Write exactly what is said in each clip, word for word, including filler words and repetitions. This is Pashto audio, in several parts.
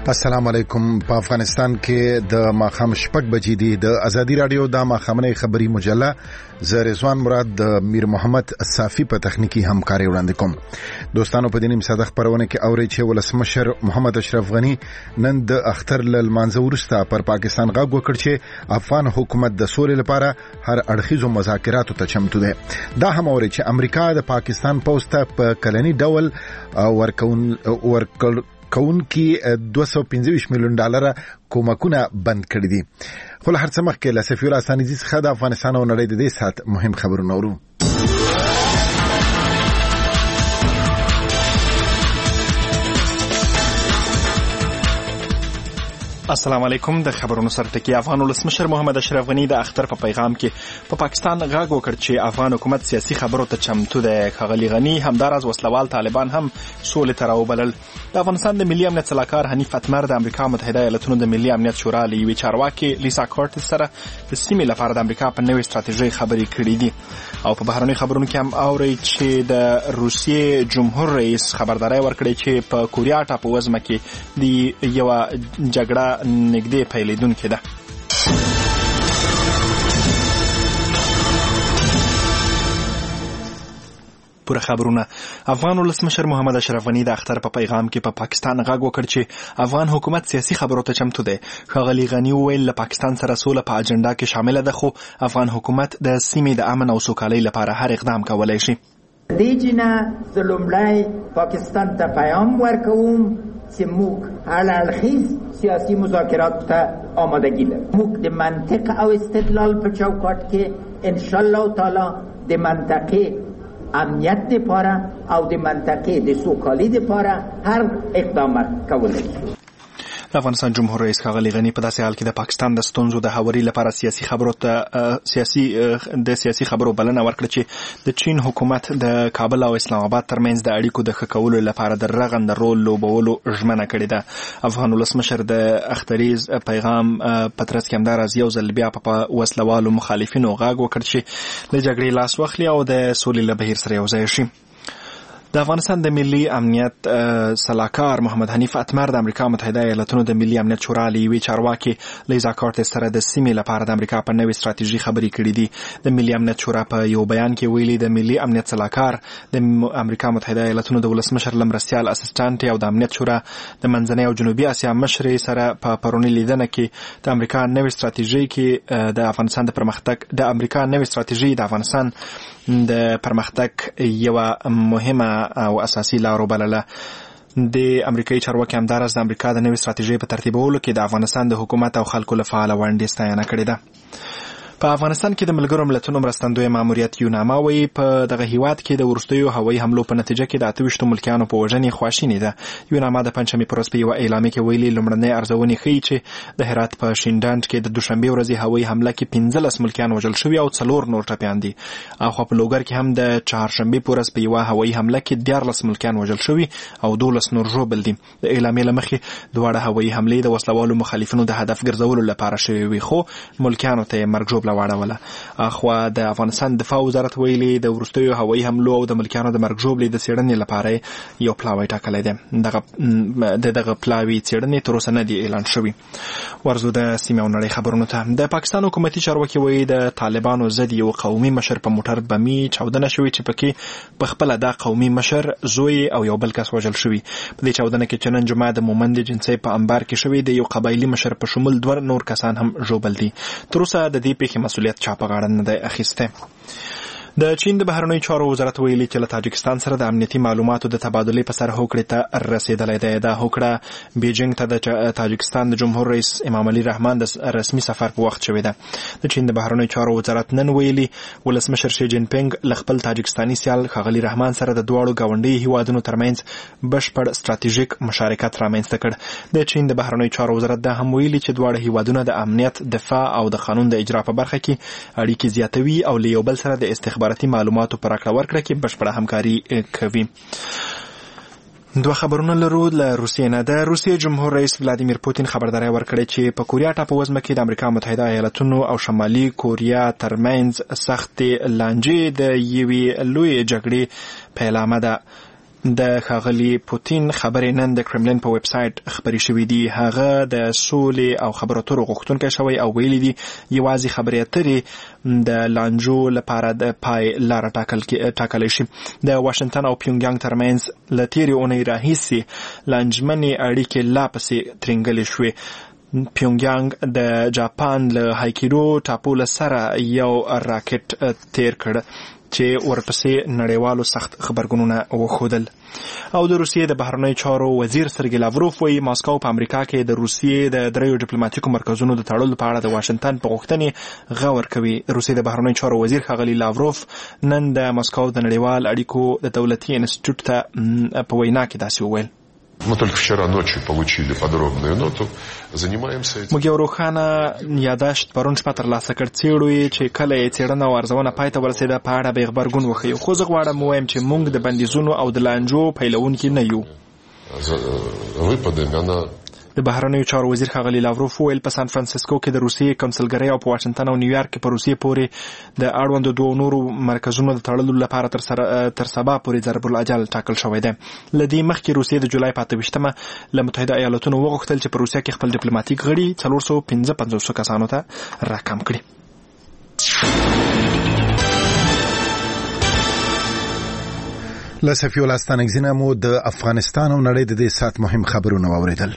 السلام علیکم. په افغانستان کې د ماخام شپږ بجې دي. د ازادي رادیو د ماخامنۍ خبری مجله ز رضوان مراد د میر محمد صافی په تخنیکی همکاري وړاندې کوم. دوستانو په دې نیم ساده خبرونه کې اوري چې ولسمشر محمد اشرف غنی نن د اختر ل مانځه ورسته پر پاکستان غږ وکړ چې افغان حکومت د سولې لپاره هر اړخیزو مذاکراتو ته چمتو ده. دا هم اوري چې امریکا د پاکستان پوسټ په کلنی ډول ورکون ورکړ کون کې دوه سوه پنځه ویشت میلیون ډالر کومکونه بند کړی دي. خو هر څه مخکې له سفیر اسانیزي څخه د افغانستان او نړۍ د دې سات مهم خبرونه اورو. السلام علیکم. د خبرونو سره ټکی افغان ولسمشر محمد اشرف غنی د اختر په پیغام کې په پا پاکستان غږ وکړ چې افغان حکومت سیاسي خبرو ته چمتو دی. ښاغلي غنی همداراز وسلوال طالبان هم سولې ته راوبلل. د افغانستان د ملي امنیت سلاکار حنیف اتمر د امریکا متحده ایالاتونو د ملي امنیت شورا له یوې چارواکي لیسا کورټس سره د سیمې لپاره د امریکا په نوې ستراتیژۍ خبرې کړې دي. او په بهرنۍ خبرونو کې هم اوري چې د روسیې جمهور رئیس خبرداري ورکړې چې په کوریا ټاپووزمه کې د یو جګړه نږدې پیلېدونکې ده. پوره خبرونه. افغان ولسمشر محمد اشرف غنی د اختر په پیغام کې په پا پاکستان غږ وکړ چې افغان حکومت سیاسي خبرو ته چمتو دی. ښاغلي غنی وویل له پاکستان سره سوله په اجنډا کې شامله ده، خو افغان حکومت د سیمې د امن او سوکالۍ لپاره هر اقدام کولی شي. دې جنه زه لومړی پاکستان ته پیام ورکوم چې موږ هر اړخیز سیاسي مذاکرات ته آمادگی لرو. موږ د منطق او استدلال په چوکاټ کې انشاءالله تعالی د منطقې امنیت لپاره او د منطقې د سوکالۍ لپاره هر اقدام کولی شو. د افغانستان جمهور رئیس ښاغلي غني په داسې حال کې د پاکستان د ستونزو د هواري لپاره سیاسي خبرو ته سیاسي د سیاسي خبرو بلنه ورکړه چې د چین حکومت د کابل او اسلام آباد ترمنځ د اړیکو د ښه کولو لپاره د رغنده رول لوبولو ژمنه کړې ده. افغان ولسمشر د اختریز پیغام په ترڅ کې همداراز یو ځل بیا په وسلوالو مخالفینو غږ وکړ چې له جګړې لاس واخلي او د سولې له بهیر سره یوځای شي. د افغانستان د ملي امنیت سلاکار محمد حنیف اتمر د امریکا متحده ایالاتونو د ملي امنیت شورا له یوې چارواکي لیزا کورټس سره د سیمې لپاره د امریکا په نوې ستراتیژي خبرې کړې دي. د ملي امنیت شورا په یو بیان کې ویلي د ملي امنیت سلاکار د امریکا متحده ایالاتونو د ولسمشر لمرستیال اسسټنټ او د امنیت شورا د منځنۍ او جنوبي اسیا مشرې سره په پرونی لیدنه کې د امریکا نوې ستراتیژي کې د افغانستان د پرمختګ د امریکا نوې ستراتیژي د افغانستان د پرمختګ یو مهمه او اساسي لار وبلله. د امریکایي چارواکي همداراز د امریکا د نوې ستراتیژۍ په ترتیبولو کې د افغانستان د حکومت او خلکو له فعاله ونډې ستاینه کړې ده. په افغانستان کې د ملګرو ملتونو مرستندوی ماموریت یوناما وایي په دغه هیواد کې د وروستیو هوایي حملو په نتیجه کې د اته ویشتو ملکیانو په وژنې خواشینې ده. یوناما د پنجشنبې په ورځ په یوه اعلامیه کې ویلي لومړنۍ ارزونې ښیي چې د هرات په شینډنډ کې د دوشنبې ورځې هوایي حمله کې پنځلس ملکیان وژل شوي او څلور نور ټپیان دي. اخوا په لوګر کې هم د چهارشنبې په ورځ په یوه هوایي حمله کې دیارلس ملکیان وژل شوي او دولس نور ژوبل دي. د اعلامیې له مخې دواړه هوایي حملې د وسلوالو مخالفینو د هدف ګرځولو لپاره شوې وي، خو ملکیانو ته یې مرګ ژوبله واړوله. اخوا د افغانستان دفاع وزارت ویلي د وروستیو هوایي حملو او د ملکیانو د مرګ ژوبلې د څېړنې لپاره یو پلاوی ټاکلی دی. دغه د دغه پلاوي څېړنې تر اوسه نه دي اعلان شوي. ورځو د سیمې او نړۍ خبرونو ته. د پاکستان حکومتي چارواکي وایي د طالبانو ضد یو قومي مشر په موټر بمي چاودنه شوې چې پکې په خپله دا قومي مشر زوی او یو بل کس وژل شوي. په دې چاودنه کې چې نن جمعه د مومند جنسي په انبار کې شوې د یو قبایلي مشر په شمول دوه نور کسان هم ژوبل دي. تر اوسه د دې پیښې مسؤلیت چا په غاړه نه دی اخیستی. د چین د بهرنیو چارو وزارت ویلي چې له تاجکستان سره د امنیتي معلوماتو د تبادلې په سر هوکړې ته رسېدلی دی. دا هوکړه بیجینګ ته د تاجکستان د جمهور رئیس امام علي رحمان د رسمي سفر په وخت شوې ده. د چین د بهرنیو چارو وزارت نن ویلي ولسمشر شي جین پینګ له خپل تاجکستاني سیال ښاغلي رحمان سره د دواړو ګاونډیو هیوادونو ترمنځ بشپړ ستراتیژیک مشارکت رامنځته کړ. د چین د بهرنیو چارو وزارت دا هم ویلي چې دواړه هیوادونه د امنیت، دفاع او د قانون د اجرا په برخه کې اړیکې زیاتوي او له یو بل سره د استخباراتي معلوماتو پر راکړه ورکړه کې بشپړه همکاري کوي. دوه خبرونه لرو له روسیې نه. د روسیې جمهور رئیس ولادیمیر پوتین خبرداری ورکړی چې په کوریا ټاپووزمه کې د امریکا متحده ایالاتونو او شمالي کوریا ترمنځ سختې لانجې د یوې لویې جګړې پیلامه ده. د ښاغلي پوتین خبرې نن د کرملین په ویب سایټ خبرې شوې دي. هغه د سولې او خبرو اترو غوښتونکی شوی او ویلي دي یوازې خبرې اترې د لانجو لپاره د پای لاره ټاکلی شي. د واشنګټن او پیونګیانګ ترمنځ له تېرې اونۍ راهیسې لانجمنې اړیکې لا پسې ترینګلې شوې. پیونګیانګ د جاپان له هایکیډو ټاپو له سره یو راکټ تیر کړ چې ورپسې نړیوالو سخت خبرګونونه وښودل. او د روسیې د بهرنیو چارو وزیر سرګی لاوروف وایي ماسکو په امریکا کې د روسیې د دریو ډیپلوماټیکو مرکزونو د تړلو په اړه د واشنګټن په غوښتنې غور کوي. روسیې د بهرنیو چارو وزیر ښاغلي لاوروف نن د ماسکو د نړیوال اړیکو د دولتي انسټیټیوټ ته په وینا کې داسې وویل: Мы только вчера ночью получили подробную ноту. Занимаемся этим. موږ یو روښانه یاداشت پرون شپه ترلاسه کړ. څېړو یې چې کله یې څېړنه او ارزونه پای ته ورسېده په اړه به یې غبرګون وښیو. خو زه غواړم ووایم چې موږ د بندیزونو او د لانجو پیلوونکي نه یو. Выпадами она د بهرنیو چارو وزیر ښاغلي لاوروف وویل په سان فرانسیسکو کې د روسیې کنسلګرۍ او په واشنګټن او نیویارک کې په روسیې پورې د اړوندو دوو نورو مرکزونو د تړلو لپاره تر سره تر سبا پورې ضرب الاجل ټاکل شوی دی. له دې مخکې روسیې د جولای په اته ویشتمه له متحده ایالتونو وغوښتل چې په روسیه کې خپل ډیپلوماټیک غړي څلور سوه پنځه پنځوس کسانو ته راکم کړي. له صفي الله ستانکزي نه مو د افغانستان او نړۍ د دې ساعت مهم خبرونه واورېدل.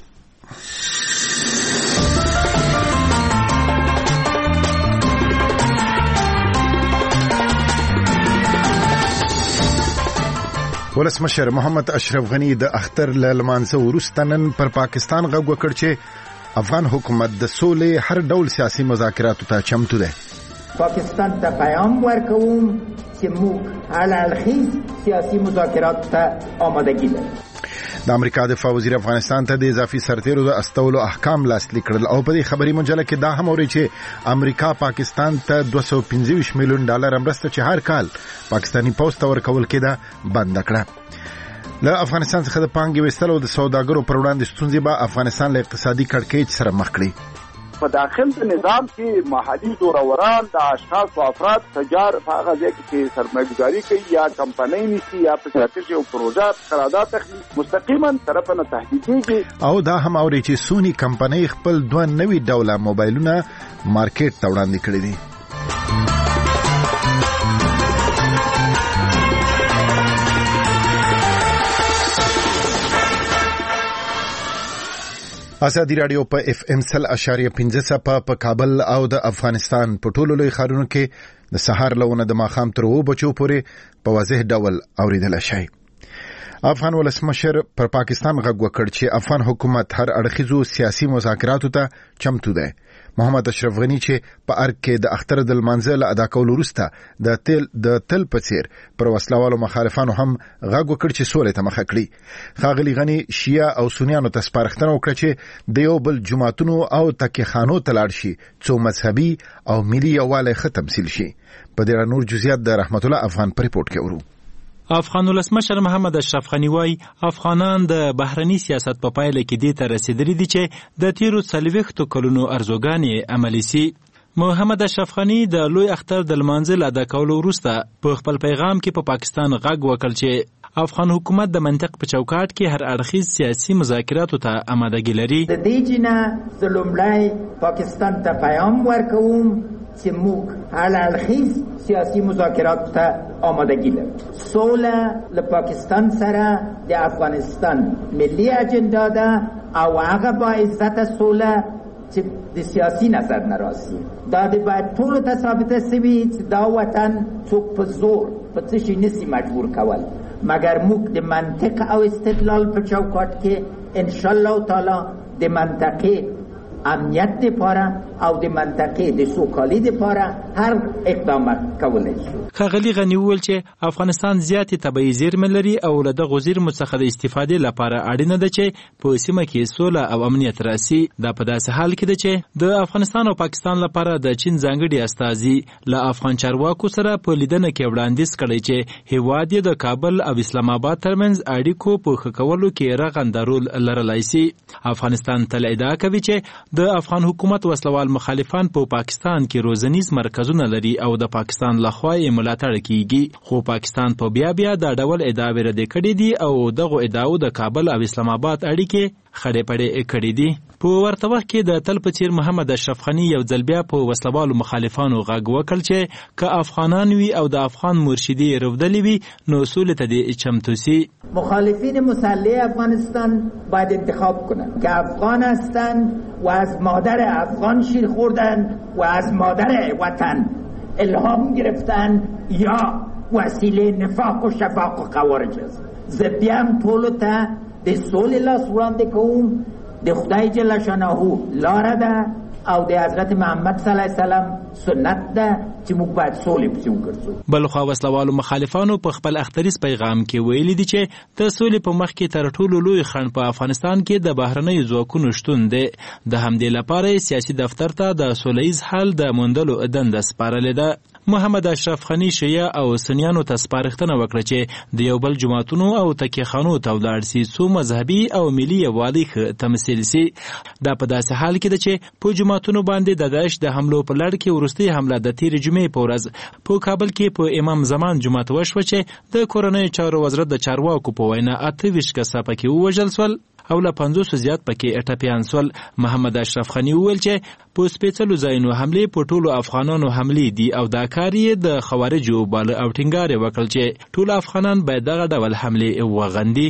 ولسمشر محمد اشرف غنی د اختر له لمانځه وروسته نن پر پاکستان غږ وکړ چې افغان حکومت د سولې هر ډول سیاسي مذاکراتو ته چمتو دی. پاکستان ته پیام ورکوم چې موږ حلالخیز سیاسي مذاکرات ته آمادگی لرو. د امریکا دفاع وزیر افغانستان ته د اضافي سرتیرو د استولو احکام لاسلیک کړل او په دې خبري مجله کې دا هم اوري چې امریکا پاکستان ته دوه سوه پنځه ویشت میلیون ډالر مرسته چې هر کال پاکستاني پوځ ته ورکول کېده بند کړه. له افغانستان څخه د پانګې ویستلو د سوداګرو پر وړاندې ستونزې به افغانستان له اقتصادي کړکېچ سره مخ کړي. په داخل د نظام کې محلي زوروران د اشخاص او افراد تجار په هغه ځای کې سرمایه‌ګذاري کوي یا کمپنۍ نیسي یا په ستراتیژي او پروژه قرارداد اخلي مستقیما طرف نه تهدیدېږي. او دا هم اوري چې سونی کمپنۍ خپل دوه نوي ډوله موبایلونه مارکیټ ته وړاندې کړي دي. ازادي رادیو په اف ام سل اشاریه پنځه صفه په کابل او د افغانستان په ټولو لوی ښارونو کې د سهار لونه د ماښام تر اوو بجو پورې په واضح ډول اوریدل شي. افغان ولسمشر پر پاکستان غږ وکړ چې افغان حکومت هر اړخیزو سیاسي مذاکراتو ته چمتو دی. محمد اشرف غنی چې په ارګ کې د اختر د لمانځه له ادا کولو وروسته د تل د تل په څیر پر وسلوالو مخالفانو هم غږ وکړ چې سولې ته مخه کړي. ښاغلي غنی شیعه او سنیانو ته سپارښتنه وکړه چې د یو بل جماعتونو او تکیخانو ته لاړ شي څو مذهبي او ملي یووالی ښه تمثیل شي. په دې اړه نور جزئیات د رحمت الله افغان په ریپورت کې ورو. افغان ولسمشر محمد اشرف غنی وای افغانان د بهرني سیاست په پایله کې دې ته رسیدلي دي چې د تیرو څلوېښتو کلونو ارزوګانې عملي سي. محمد اشرف غنی د لوی اختر د لمانځه ادا کولو وروسته په خپل پیغام کې په پا پاکستان غږ وکړ چې افغان حکومت د منطق په چوکاټ کې هر اړخیز سیاسي مذاکراتو ته آمادګي لري. د دې جنه د لومړی پاکستان ته پیام ورکوم چې موږ حلالخیز سیاسي مذاکرات ته آمادگی لرو. سوله له پاکستان سره د افغانستان ملي اجنډا ده او هغه با عزت سوله چې د سیاسي نظر نه راځي. دا د باید ټولو ته ثابته سوي چې دا وطن څوک په زور په څه شي نسي مجبور کول مګر موږ د منطق او استدلال په چوکاټ کې انشاءالله تعالی د منطقې امنیت لپاره او د منطقې د سوکالۍ لپاره هر اقدام کولای شو. ښاغلي غني وویل چې افغانستان زیاتې طبیعي زیرمې لري او له دغو زیرمو څخه د استفادې لپاره اړینه ده چې په سیمه کې سوله او امنیت راسي. دا په داسې حال کې ده چې د افغانستان او پاکستان لپاره د چین ځانګړي استازي له افغان چارواکو سره په لیدنه کې وړاندیز کړی چې هیواد یې د کابل او اسلام آباد ترمنځ اړیکو په ښه کولو کې رغنده رول لرلی سي. افغانستان تل ادعا کوي چې د افغان حکومت وسلوال مخالفان په پا پاکستان کې روزنیز مرکزونه لري او د پاکستان لخوا یې ملاتړ کیږي، خو پاکستان په بیا بیا دا ډول ادعاوې رد کړې دي او دغه ادعاو د کابل او اسلام آباد اړیکې خړې پړې کړې دي. په ورته وخت کې د تل په څیر محمد اشرف غنی یو ځل بیا په وسلوالو مخالفانو غږ وکړ چې که افغانان وي او د افغان مرشدي رودلې وي نو سولې ته دې چمتو سي. مخالفین مسلح افغانستان باید انتخاب کنند که افغان هستند و از مادر افغان شیر خوردن و از مادر وطن الهام گرفتن یا وسیله نفاق و شفاق و خوارج است. زبیم طولو تا ده سول لاس ورانده کوم د خدای جل شانه لاره ده او د حضرت محمد صلی الله علیه وسلم سنت ده چې موږ باید سولې پسې وګرځو. بلخوا وسلوالو مخالفانو په خپل اختریز پیغام کې ویلي دي چې د سولې په مخ کې تر ټولو لوی خنډ په افغانستان کې د بهرنیو ځواکونو شتون دی. د همدې لپاره سیاسي دفتر ته د سولهییز حل د موندلو دنده سپارلې ده. محمد اشرف غنی شیعه او سنیانو ته سپارښتنه وکړه چې د یو بل جماعتونو او تکیهخانو ته ولاړ سي څو مذهبي او ملي یووالي تمثیل سي. دا په داسې حال کې ده چې په جماعتونو باندې د داعش د حملو په لړ کې وروستۍ حمله د تېرې جمعې په ورځ په کابل کې په امام زمان جومات وشوه چې د کورنیو چارو وزارت د چارواکو په وینا اته ویشت کسه پکې ووژل سول او له پنځوسو زیات پکې ټپیان سول. محمد اشرف غنی وویل چې په سپېڅلو ځایونو حملې په ټولو افغانانو حملې دي او دا کار یې د خوارجو باله او ټینګار یې وکړ چې ټول افغانان باید دغه ډول حملې وغندي.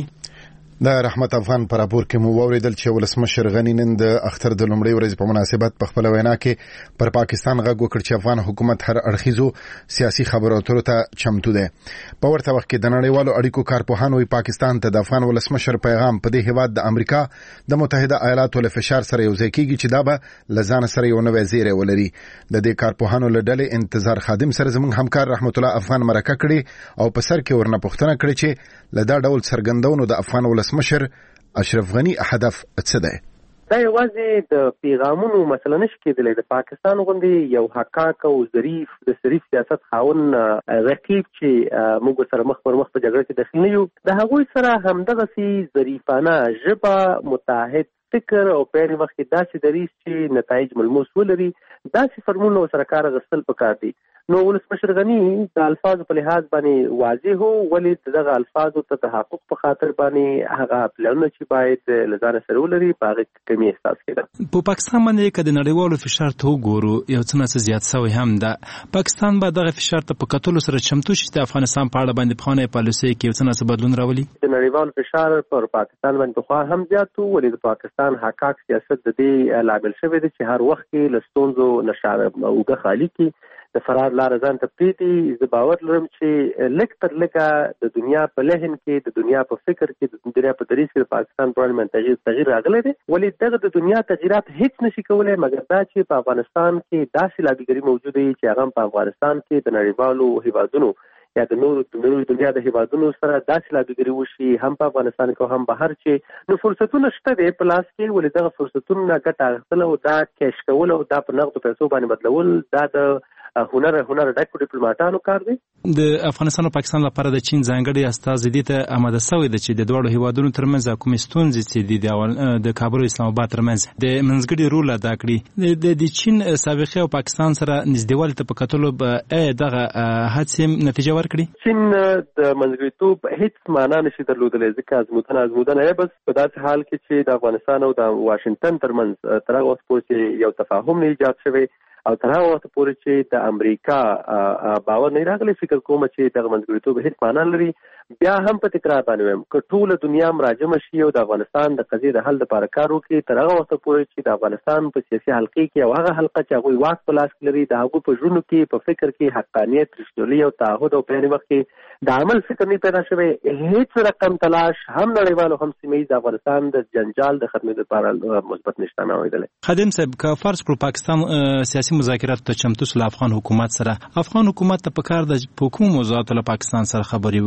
د رحمت افغان پر راپور کې مو واوریدل چې ولسمشر غنی نن د اختر د لومړۍ ورځې په مناسبت په خپل وینا کې پر پاکستان غږ وکړ چې افغان حکومت هر اړخیزو سیاسي خبرو اترو ته چمتو دی. په ورته وخت کې د نړیوالو اړیکو کارپوهان وایي پاکستان ته د افغان ولسمشر پیغام په دې هیواد د امریکا د متحده ایالاتو له فشار سره یو ځای کیږي چې دا به له ځان سره یو نوی زیری ولري. د دې کارپوهانو له ډلې انتظار خادم سره زموږ همکار رحمت الله افغان مرکه کړي او په سر کې ورنه پوښتنه کړې چې له دا ډول څرګندونو د افغان ولسمشر اشرف غنی هدف څه دی؟ دا یوازې د پیغامونو مسله نشي کېدلی. د پاکستان غوندې یو حقاق او ظریف د شریف سیاست خاون رقیب چې موږ سره مخ پر مخ په جګړه کې داخل نه یو، د هغوی سره همدغسې ظریفانه ژبه، متحد فکر او په یوه وخت کې داسې دریځ چې نتایج ملموس ولري، داسې فرمونه سره کار اخیستل پکار دي. نو ولسمشر غنی د الفاظو په لحاظ باندې واضح وو، ولې دغه الفاظو ته د تحقق په خاطر باندې هغه پلانونه چې باید له ځانه سره ولري په هغه کې کمی احساس کېده. په پاکستان باندې که د نړیوالو فشار ته وګورو یو څه نه زیات شوی هم ده. پاکستان به دغه فشار ته په کتلو سره چمتو شي د افغانستان په اړه باندې پخوانۍ پالیسۍ کې یو څه نه بدلون راولي. د نړیوالو فشار پر پاکستان باندې پخوا هم زیات وو، ولې د پاکستان حقاق سیاست د دې لامل شوی دی چې هر وخت کې له ستونزو نشاره اوږه خالي کړي، د فرار لاره ځان ته پرېږدي. زه باور لرم چې لږ تر لږه د دنیا په لحن کې، د دنیا په فکر کې، د دنیا په دریځ کې د پاکستان په اړه تغیر تغیر راغلی دی، ولې دغه د دنیا تغیرات هیڅ نشي کولی مګر دا چې په افغانستان کې داسې لابیګري موجوده وي چې هغه په افغانستان کې د نړیوالو هیوادونو یا د نورو د نورو دنیا د هیوادونو سره داسې لابیګري وشي هم په افغانستان کې هم بهر چې نو فرصتونه شته دی په لاس کې، ولې دغه فرصتونه ګټه اخیستل او دا کیش کول او دا په نغدو پیسو باندې بدلول دا د هنر هنر ډکو ډیپلوماټانو کار دی. د افغانستان او پاکستان لپاره د چین ځانګړي استازي دې ته آماده شوی دی چې د دواړو هیوادونو ترمنځ کومې ستونزې چې دي د کابل او اسلام آباد ترمنځ د منځګړي رول ادا کړي. د چین سابقه او پاکستان سره نږدېوالي ته په کتلو به دغه هڅې نتیجه ورکړي. چین د منځګړیتوب هیڅ معنا نشي درلودلی ځکه ازموتنه ازموتنه یې بس په داسې حال کې چې د افغانستان او د واشنګټن ترمنځ تر هغه وخت پورې یو تفاهم نه ایجاد شوی او تر هغه وخت پورې چې د امریکا باور نه راغلی، فکر کوم چې دغه منځګړیتوب هیڅ معنا لري. بیا هم په تکرار باندې وایم که ټوله دنیا مراجمه شي او د افغانستان د قضیې د حل لپاره کار وکړي، تر هغه وخته پورې چې د افغانستان په سیاسي حلقې کې او هغه حلقه چې هغوی واک په لاس کې لري د هغوی په ژوندو کې په فکر کې حقانیت، رښتینولي او تعهد او په یوه وخت کې د عمل فکر نه پیدا شوی، هیڅ رقم تلاش هم نړیوالو هم سیمه ییز د افغانستان د جنجال د ختمېدو لپاره مثبت نشته نه ویدلی. خادم صاحب که فرض کړو پاکستان سیاسي مذاکرات ته چمتو سو افغان حکومت سره، افغان حکومت ته پکار د په کومو موضوعاتو له پاکستان سره خبرې وکړي؟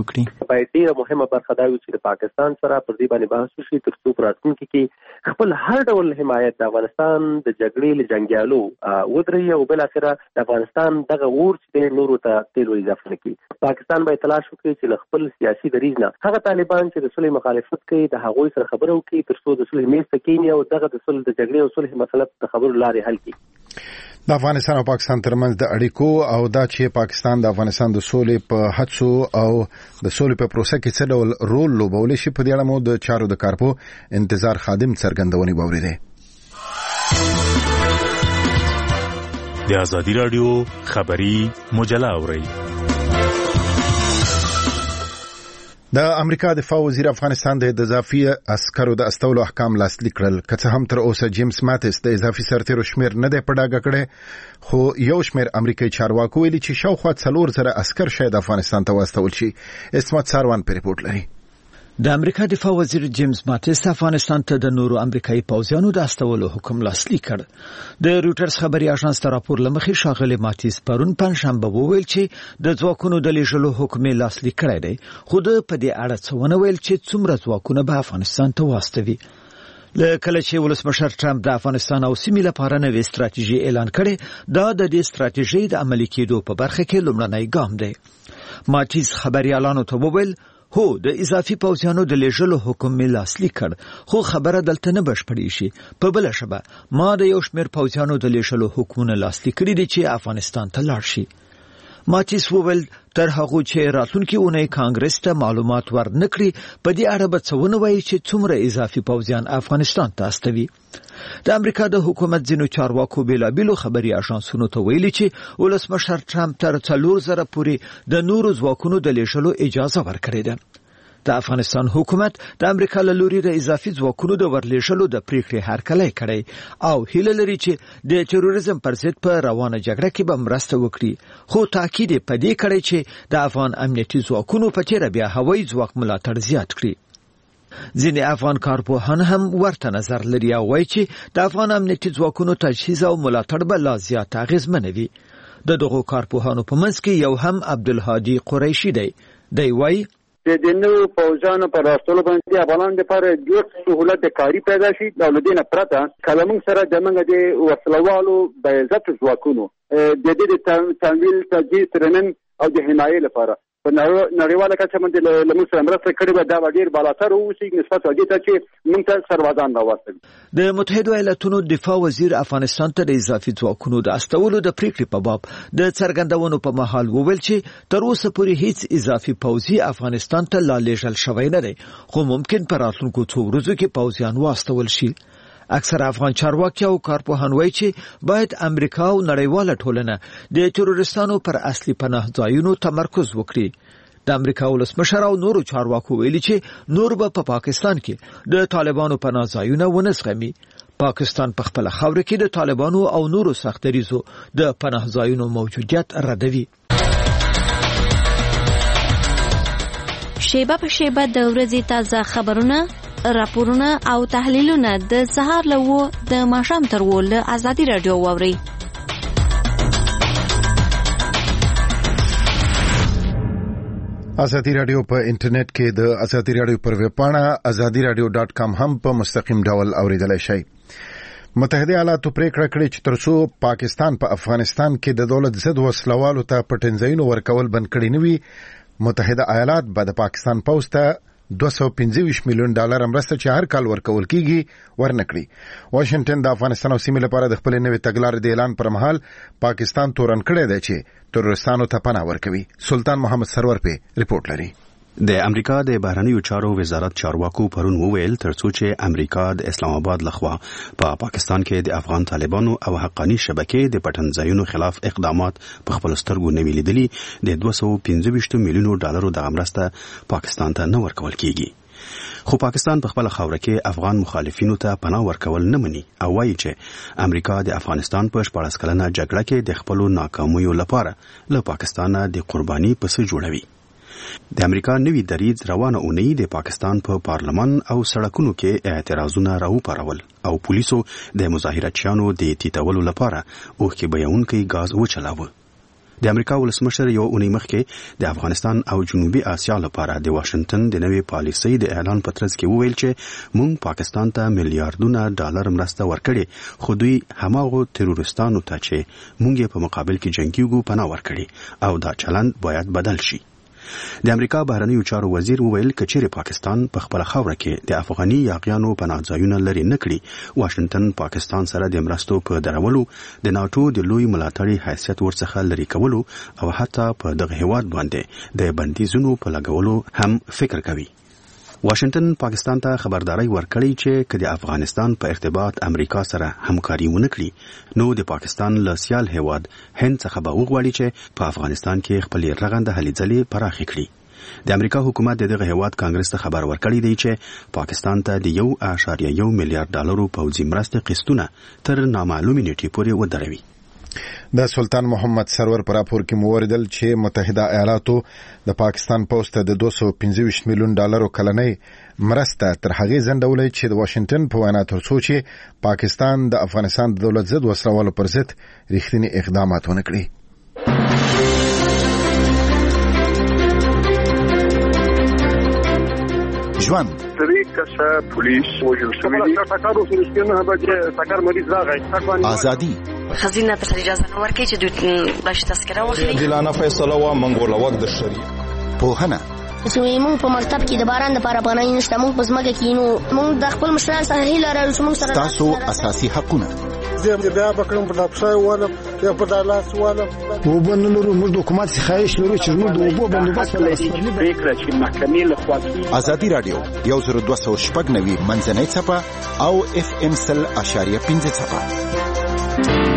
باید ډیره مهمه برخه دا وي چې د پاکستان سره پر دې باندې بحث وشي ترڅو په راتلونکي کې خپل هر ډول حمایت د افغانستان د جګړې له جنګیالو ودرېږي او بالاخره د افغانستان دغه اور چې نورو ته تیل ور اضافه نه کړي. پاکستان باید تلاش وکړي چې له خپل سیاسي دریځ نه هغه طالبان چې د صلح مخالفت کوي د هغوی سره خبرې وکړي ترڅو د صلح میز ته کېني او دغه د صلح د جګړې او صلح مسله د خبرو لارې حل کړي. د افغانستان او پاکستان ترمنځ د اړیکو او دا چې پاکستان د افغانستان د سولې په هڅو او د سولې په پروسه کې څه ډول رول لوبولی شي په دې اړه مو د چارو د کارپو انتظار خادم څرګندونې واورېدې. د ازادي راډیو خبري مجله اورئ. د امریکا دفاع وزیر افغانستان د اضافي عسکرو د استولو احکام لاسلیک کړل. که څه هم تر اوسه جیمز ماتس د اضافي سرتیرو شمیر نه دی په ډاګه کړی، خو یو شمیر امریکایي چارواکو ویلي چې شاوخوا څلور زره عسکر شاید افغانستان ته واستول شي. اسمت ساروان په ریپورت لري. د امریکا دفاع وزیر جیمز ماتس افغانستان ته د نورو امریکایي پوځیانو د استولو حکم لاسلیک کړ. د رويټرز خبري اژانس ته راپور لمخې ښاغلی ماتس پرون پنځشنبه وویل چې د ځواکونو د لیږلو حکم لاسلیک کړی دی، خو د په دې اړه څه ونه ویل چې څومره ځواکونه به افغانستان ته واستوي. له کله چې ولسمشر ټرمپ د افغانستان او سیمې لپاره نوې ستراتیژي اعلان کړي، دا د دې ستراتیژۍ د عملي کېدو په برخه کې لومړنی ګام دی. ماتس خبريالانو ته وویل هو د اضافي پوځیانو د لیږلو حکم می لاسلیک کړ، خو خبره دلته نه بشپړی شي. په بل شبه ما د یو شمیر پوځیانو د لیږلو حکمونه لاسلیک کړي دي چې افغانستان ته لاړ شي. ماتس وویل تر هغه چې راتلونکي اونۍ کانګرس ته معلومات ورنکړي په دې اړه به څه ونه وایي چې څومره اضافي پوځیان افغانستان ته استوي. د امریکا د حکومت ځینو چارواکو بیلابیلو خبري اژانسونو ته ویلي چې ولسمشر ټرمپ تر څلور زره پورې د نورو ځواکونو د لیږلو اجازه ورکړې ده. د افغانستان حکومت د امریکا له لوري د اضافي ځواکونو د ورلیږلو د پریکړې هرکلی کړی او هیله لري چې د تروریزم پر ضد په روانه جګړه کې به مرسته وکړي، خو تاکید یې په دې کړی چې د افغان امنیتي ځواکونو په تیره بیا هوایي ځواک ملاتړ زیات کړي. ځینې افغان کارپوهان هم ورته نظر لري او وایي چې د افغان امنیتي ځواکونو تجهیز او ملاتړ به لا زیات اغیزمن وي. د دغو کارپوهانو په منځ کې یو هم عبدالهادي قریشي دی. دی وایي د نوو پوځیانو په راستلو باندې افغانانو لپاره ډېر سهولت د کاري پیدا شي. د ولدین پرته کله موږ سره د موږ د وسلوالو د عزت ځواکونو د دې د تمویل تجهیز ترنن او د حمایې لپاره په نړیواله کچه باندې له موږ سره مرسته کړې وه، دا به ډېر بالاتر واوسي نسبت دې ته چې موږ ته سربازان راواستوي. د متحدو ایالاتونو دفاع وزیر افغانستان ته د اضافي ځواکونو د استولو د پریکړې په باب د څرګندونو په مهال وویل چې تر اوسه پورې هیڅ اضافي پوځي افغانستان ته لا لیږل شوی نه دی، خو ممکن په راتلونکو څو ورځو کې پوځیان واستول شي. اکثر افغان چارواکي او کارپوهان وایي چې باید امریکا او نړیواله ټولنه د تروریستانو پر اصلي پناه ځایونو تمرکز وکړي. د امریکا ولسمشر او نورو چارواکو ویلي چې نور به په پاکستان کې د طالبانو پناه ځایونه ونه زغمي. پاکستان په خپل خاور کې د طالبانو او نورو سختریزو د پناه ځایونو موجودیت ردوي. شیبه په شیبه د ورځې تازه خبرونه، راپورونه او تحلیلونه د سهار له وو د ماښام تر وو له ازادي راډیو واوري. ازادي راډیو په انټرنیټ کې د ازادي راډیو پر ویب پاڼه ازادي راډیو ډاټ کام هم په مستقیم ډول اوریدلای شئ. متحده ایالاتو پریکړه کړې چې ترڅو پاکستان په افغانستان کې د دولت ضد وسلوالو ته پټنځایونو ورکول بند کړي نه وي، متحده ایالات به د پاکستان پوځ ته دوه سوه پنځه ویشت میلیون ډالر مرسته چې هر کال ورکول کیږي ورنکړي. واشنگټن د افغانستان او سیمې لپاره د خپل نوې تګلارې د اعلان پر مهال پاکستان تورن کړی دی چې ترورستانو ته پناه ورکوي. سلطان محمد سرور په ریپورت لري. د امریکا د بهرنیو چارو وزارت چارواکو پرون وویل ترڅو چې امریکا د اسلام آباد لخوا په پا پاکستان کې د افغان طالبانو او حقانی شبکې د پټنځایونو خلاف اقدامات په خپل سترګو نه ویلي د دوه سوه پنځه ویشت میلیونو ډالرو د مرسته پاکستان ته نه ورکول کیږي. خو پاکستان په خپل خاور کې افغان مخالفینو ته پناه ورکول نه مني او وایي چې امریکا د افغانستان په شپاړس کلنه جګړه کې د خپل ناکامیو لپاره له پاکستان د قرباني پسې جوړوي. د امریکا نوی دریځ روانه اونۍ د پاکستان په پا پارلمان او سړکونو کې اعتراضونه راوپارول او پولیسو د مظاهراتچیانو د تیتولو لپاره اوښکې بهونکي غاز وچلاوه. د امریکا ولسمشر یو اونۍ مخکې د افغانستان او جنوبي اسیا لپاره د واشنگټن د نوې پالیسۍ د اعلان په ترڅ کې وویل چې موږ پاکستان ته میلیارډونه ډالر مرسته ورکړې، خو دوی هماغو تروریستانو ته چې موږ په مقابل کې جنګیږو پناه ورکړي او دا چلند باید بدل شي. د امریکا بهرنیو چارو وزیر وویل کچېرې پاکستان په خپل خاوره کې د افغاني یاغیانو پناه ځایونه لري نه کړي، واشنگټن پاکستان سره د مرستو په درولو، د ناتو د لوی ملاتړي حیثیت ورڅخه لري کولو او حتی په دغه هیواد باندې د بندیزونو په لګولو هم فکر کوي. واشنگټن پاکستان ته خبرداري ورکړی چې کله افغانستان په ارتباط امریکا سره همکاري ونه کړي نو د پاکستان له سیال هیواد هند څخه به وغواړي چې په افغانستان کې خپل رغنده هلې ځلې پراخې کړي. د امریکا حکومت دغه هیواد کانګرس ته خبر ورکړی دی چې پاکستان ته د یو اعشاریه یو میلیارډ ډالرو پوځي مرستې قسطونه تر نامعلومې نیټې پورې ودروي. د سلطان محمد سرور پر راپور کې موردل چې متحده ایالاتو د پاکستان پوسټ ته د دوه سوه پنځه ویشت میلیون ډالرو کلنۍ مرسته تر هغې ځنډولې چې د واشنگټن په وینا تر څو چې پاکستان د افغانستان د دولت ضد وسلوالو پر ضد رښتینی اقدامات ونه کړي. ژوند طریقه پولیس وجل شوی دی سکارو سنسکنه به سکار مریض راغی ازادي خزینه ته اجازه نه ورکړي چې دوی باش تذکره واخلي. دلانه فیصله وا منګوله وخت د شری پوهنه چې موږ په مکتب کې د باران لپاره پناه نشته، موږ په ځمکه کې نو موږ د خپل مشران سره هیله لرو چې موږ سره تاسو اساسي حقونه زه بیا بکرم په دپښای ولم یا په دالاس ولم وبن نورو موږ د حکومت څخه خواهش لرو چې موږ د اوبو بندوبست ولرو. فکر چې محکمې له خوا ازادي رادیو یو زر دوه سوه شپږ نوي منځنۍ څپه او اف ام سل اشاریه پنځه څپه.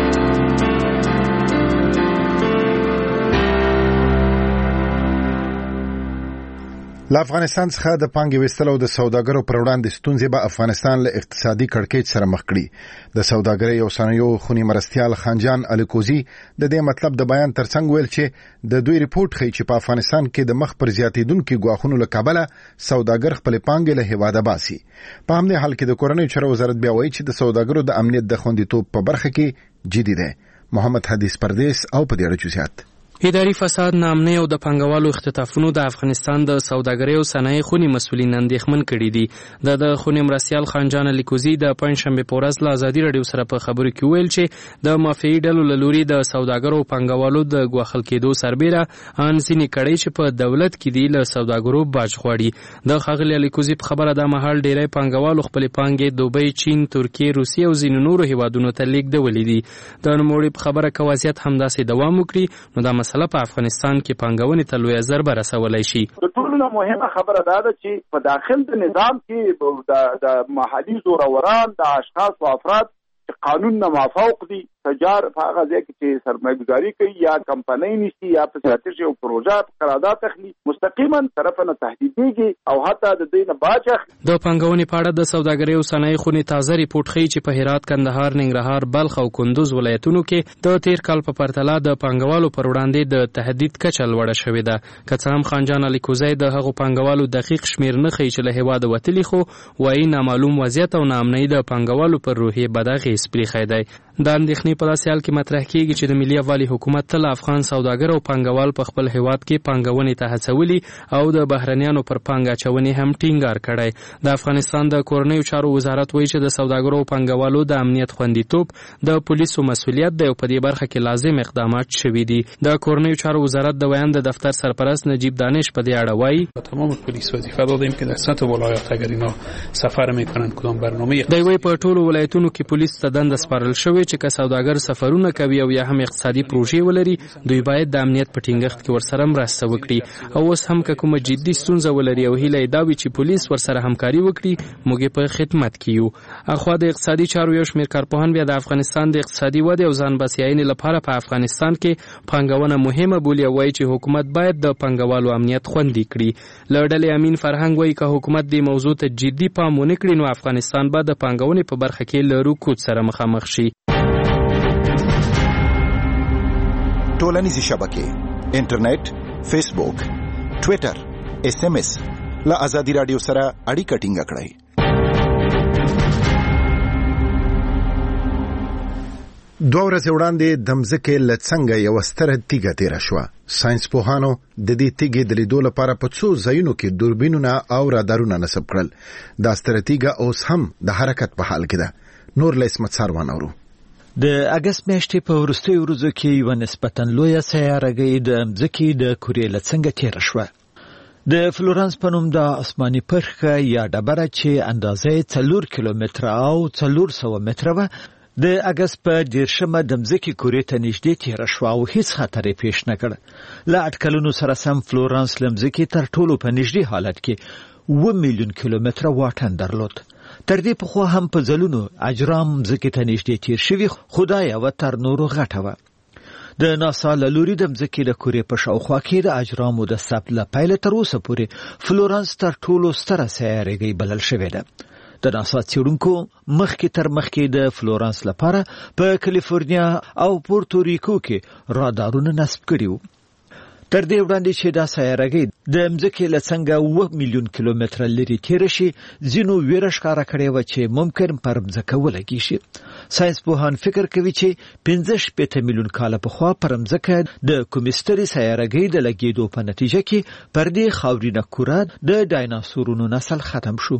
له افغانستان څخه د پانګې ویستلو د سوداګرو پر وړاندې ستونزې به افغانستان له اقتصادي کړکېچ سره مخ کړي. د سوداګرۍ او صنایعو خونی مرستیال خانجان الکوزي د دې مطلب د بیان ترڅنګ ویل چې د دوی ریپورت ښیي چې په افغانستان کې د مخ پر زیاتېدونکو ګواښونو له کبله سوداګر خپل پانګې له هیواده باسي. په همدې حال کې د کورنیو چارو وزارت بیا وایي چې د سوداګرو د امنیت د خوندیتوب په برخه کې جدي دی. محمد حدیث پردیس او په دې اړه جزئیات. اداري فساد، ناامنۍ او د پانګوالو اختطافونو د افغانستان د سوداګرۍ او صنایع خونی مسؤلین اندېښمن کړي دي. د د خونی مرستیال خانجان لیکوزي د پنځشنبه په ورځ له ازادي راډیو سره په خبرو کې ویل چې د مافیایي ډلو له لوري د سوداګرو او پانګوالو د ګواښل کېدو سربیره ان ځینې کړۍ چې په دولت کې دي له سوداګرو باج غواړي. د ښاغلي لیکوزي په خبره د مهال ډیری پانګوالو خپل پانګې دوبۍ، چین، ترکیه، روسیه او ځینو نورو هیوادونو ته لیږدولې دي. د نوموړي په خبره که وضعیت همداسې دوام وکړي نو دا مسله په افغانستان کې پانګونې ته لویه ضربه رسولی شي. د ټولو مهمه خبره دا ده چې په داخل د نظام کې د محلي زوروران د اشخاص او افراد چې قانون نه مافوق دي تجار په هغه ځای کې چې سرمایه‌ګذاري کوي یا کمپنۍ نیسي یا په ستراتیژي او پروژه قرارداد اخلي مستقیما طرف نه تهدیدېږي او حتی د دې نه باج اخلي. د پانګونې په اړه د سوداګرۍ او صنایع خونې تازه ریپورت ښیي چې په هرات، کندهار، ننګرهار، بلخ او کندوز ولایتونو کې د تیر کال په پرتله د پانګوالو پر وړاندې د تهدید کچه لوړه شوې ده. که څه هم خانجان لیکوزی د هغو پانګوالو دقیق شمیر نه ښیي چې له هیواده وتلي، خو وایي نامعلوم وضعیت او ناامنۍ د پانګوالو پر روحیې بد اغېز پرېښی دی. دا اندېښنې په داسې حال کې مطرح کېږي چې د ملي یووالي حکومت تل افغان سوداګر او پانګوال په خپل هیواد کې پانګونې ته هڅولي او د بهرنیانو پر پانګه اچونې هم ټینګار کړی. د افغانستان د کورنیو چارو وزارت وایي چې د سوداګرو او پانګوالو د امنیت خوندیتوب د پولیسو مسؤلیت دی او په دې برخه کې لازم اقدامات شوي دي. د کورنیو چارو وزارت د بیان د دفتر سرپرست نجیب دانش په دې اړه وایي تمام پلیس وظیفه دادیم که در سطح ولایت اگر اینا سفر میکنن کدام برنامه دی وایي په ټولو ولایتونو کې پولیس ته دنده سپارل شوې چې که سوداګر سفرونه کوي او یا هم اقتصادي پروژې ولري دوی باید د امنیت په ټینګښت کې ورسره مرسته وکړي. او اوس هم که کومه جدي ستونزه ولري او هیله یې دا وي چې پولیس ورسره همکاري وکړي موږ په خدمت کې یو. اخوا د اقتصادي چارو یو شمېر کارپوهان بیا د افغانستان د اقتصادي ودې او ځان بسیاینې لپاره په افغانستان کې پانګونه مهمه بولي او وایي چې حکومت باید د پانګوالو امنیت خوندي کړي. له ډلې امین فرهنګ وایي که حکومت دې موضوع ته جدي پام ونه کړي نو افغانستان به د پانګونې په برخه کې له رکود سره مخامخ شي. ټولنیزې شبکې، انټرنیټ، فیسبوک، ټویټر، اس ام اس له ازادي رادیو سره اړیکه ټینګه کړئ. دوه ورځې وړاندې د مځکې له څنګه یوه ستره تیږه تېره شوه. ساینس پوهانو د دې تیږې د لیدو لپاره په څو ځایونو کې دوربینونه او رادارونه نصب کړل. دا ستره تیږه اوس هم د حرکت په حال کې ده. نور له اسمت ساروان اورو. د اګست میاشتې په وروستیو ورځو کې یوه نسبتاً لویه سیارهګۍ د مځکې د کورې له څنګه تېره شوه. د فلورانس په نوم د آسماني پرخه یا ډبره چې اندازه یې څلور کیلومتره او څلور سوه متره وه د اګست په دېرشمه د مځکې کورې ته نږدې تېره شوه او هیڅ خطر یې پیښ نه کړ. له اټکلونو سره سم فلورانس له مځکې تر ټولو په نږدې حالت کې اوه میلیون کیلومتره واټن درلود. تر دې پخوا هم په ځلونو اجرام مځکې ته نږدې تېر شوي، خو دا یوه تر نورو غټه وه. د ناسا له لوري د مځکې د کورې په شاوخوا کې د اجرامو د ثبت له پیله تر اوسه پورې فلورانس تر ټولو ستره سیارهګۍ بلل شوې ده. د ناسا څېړونکو مخکې تر مخکې د فلورانس لپاره په کالیفورنیا او پورتوریکو کې رادارونه نصب کړي وو. تر دې وړاندې چې دا سیارهګۍ د مځکې له څنګه اوه میلیون کیلومتره لرې تېره شي، ځینو ویره ښکاره کړې وه چې ممکن پر مځکه ولګي شي. ساینس پوهان فکر کوي چې پنځه شپېته میلیون کاله پخوا پر مځکه د کومې سترې سیارهګۍ د لګېدو په نتیجه کې پر دې خاورینه کوره د ډایناسورونو نسل ختم شو.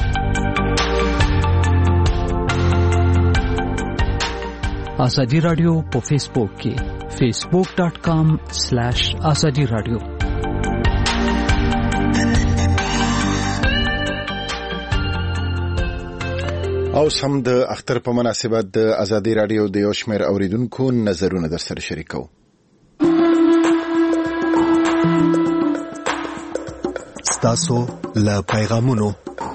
آزادی رادیو په فیسبوک کې facebook dot com slash azadi radio. اوس هم د اختر په مناسبت د آزادی رادیو د یو شمېر اوریدونکو نظرونه در سره شریکو. ستاسو له پیغامونو.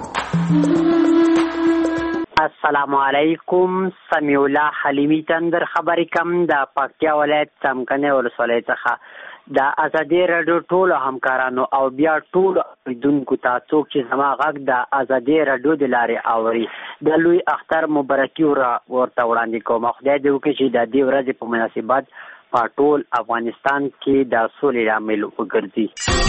السلام علیکم، سمیع الله حلیمی تندر خبرې کوم د پکتیا ولایت څمکنه ولسوالۍ څخه. د آزادی رادیو ټولو همکارانو او بیا ټولو اوریدونکو ته څوک چې زما غږ د آزادی رادیو د لارې اوري د لوی اختر مبارکي ورته وړاندې کوم. خدای دې وکړي چې د دې ورځې په مناسبت په ټول افغانستان کې د سولې لامل وګرځي.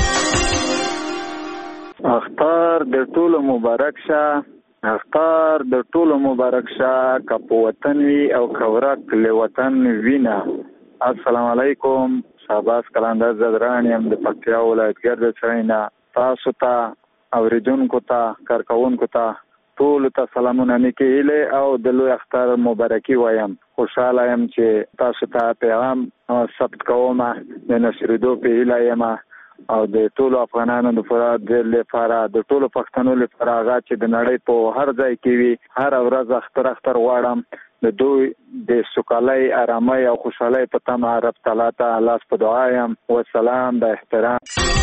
اختر د ټولو مبارک شه. اختر د ټولو مبارک شه، که په وطن وي او که ورک له وطن وینه. السلام علیکم، شهباز قلندر زدران یم د پکتیا ولایت ګرد څخه. تاسو ته اوریدونکو ته کارکوونکو ته ټولو ته سلامونه نیکې هیلې او د لوی اختر مبارکي وایم. خوشحاله یم چې تاسو ته پیغام ثبت کوم، د نشریدو په هیله یم او د ټولو افغانانو لپاره د ټولو پښتنو لپاره هغه چې د نړۍ په هر ځای کې وي هر ورځ اختر اختر غواړم د دوی د سوکالۍ، آرامۍ او خوشحالۍ په تمه رب تعالی ته لاس په دعا یم. والسلام، د احترام.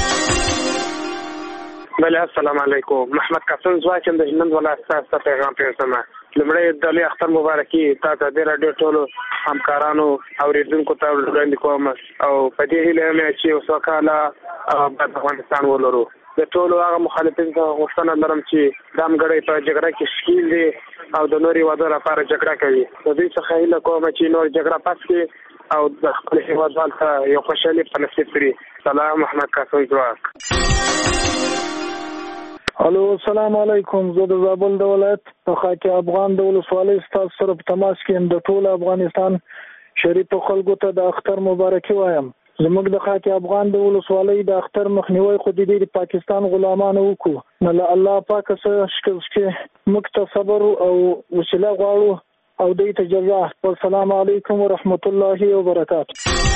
بله السلام علیکم، محمد قاسم ځواک یم د هلمند ولایت څخه پیغام پیغام. لمړی د لوی اختر مبارکي تاسو د رادیو ټولو همکارانو اوریدونکو ته وړاندې کوم او په دې هیله یم چې وسوکاله آباد افغانستان ولرو. د ټولو هغه مخالفینو ته غوښتنه لرم چې دا مګړی په جګړه کې ښکیل دي او د نورې وادو لپاره جګړه کوي. د دوی څخه هیله کوم چې نور جګړه پس کړي او د خپل هېوادوال ته یو خوشحالي په نصیب کړي. سلام، محمد قاسم ځواک. الو، السلام علیکم. زه د زابل د ولایت په خاک افغان د ولسوالۍ ستاسو سره په تماس کې یم. د ټول افغانستان شریف خلکو ته د اختر مبارکي وایم. زموږ د خاک افغان د ولسوالۍ د اختر مخنیوي خو د دې پاکستان غلامانو وکړو. نو الله پاک سره شکر چې موږ ته صبر او وسیله غواړو او دې ته جزا. والسلام علیکم ورحمت الله وبرکاته.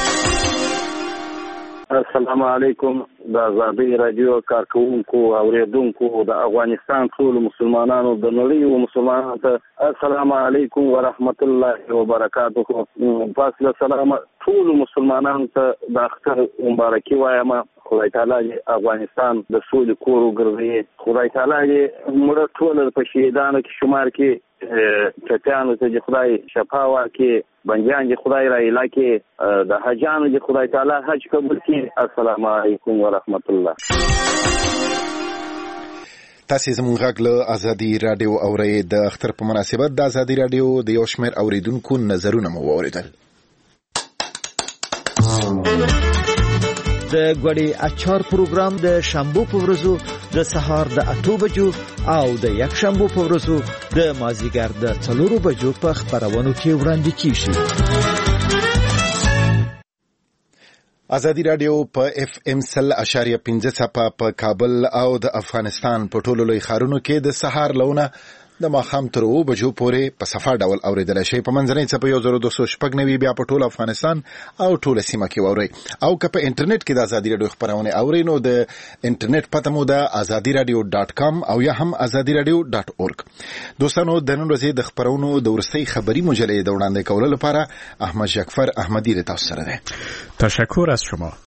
السلام علیکم. د آزادی رادیو کارکوونکو او اوریدونکو د افغانستان ټول مسلمانانو د نړۍ او مسلمانانو ته السلام علیکم ورحمت الله وبرکاته. فاصله سلام ټول مسلمانانو ته د اختر مبارکي وایم. خدای تعالی افغانستان د سولې کور وګرځي. خدای تعالی موږ ټول په شهیدانو کې شمار کې چټیانو ته خدای شفا ورکړي، بندیان چې خدای را ایله کړي، د حجانو چې خدای تعالی حج قبول کړي. السلام علیکم ورحمت الله. تاسو زموږ غږ له آزادی رادیو اورئ. د اختر په مناسبت د آزادی رادیو د یو شمېر اوریدونکو نظرونه مو واوریدل. د غوړي اچار پروګرام د شنبه په ورځو د سهار د اته بجو او د یک شنبه په ورځو د مازیګر د څلورو بجو په خبرونو کې وړاندې کیږي. ازادي رادیو په اف ام سل اشاریه پنځه څپه په کابل او د افغانستان په ټولو لوی ښارونو کې د سهار لونه د ماښام تر اوو بجو پورې په صفا ډول اوریدل شي. په منځنۍ څپه یو زر دوه سوه شپږ نوي بیا په ټول افغانستان او ټول سیمه کې واوري. او که په انټرنیټ کې د ازادي رادیو خبرونه اوري نو د انټرنیټ پته مو د ازادي رادیو ډاټ کام او یا هم ازادي رادیو ډاټ اورګ. دوستانو د نن ورځې د خبرونو د ورسۍ خبری مجلې د وړاندې کولو لپاره احمد جعفر احمدی له تاسو سره ده. تشکر از شما.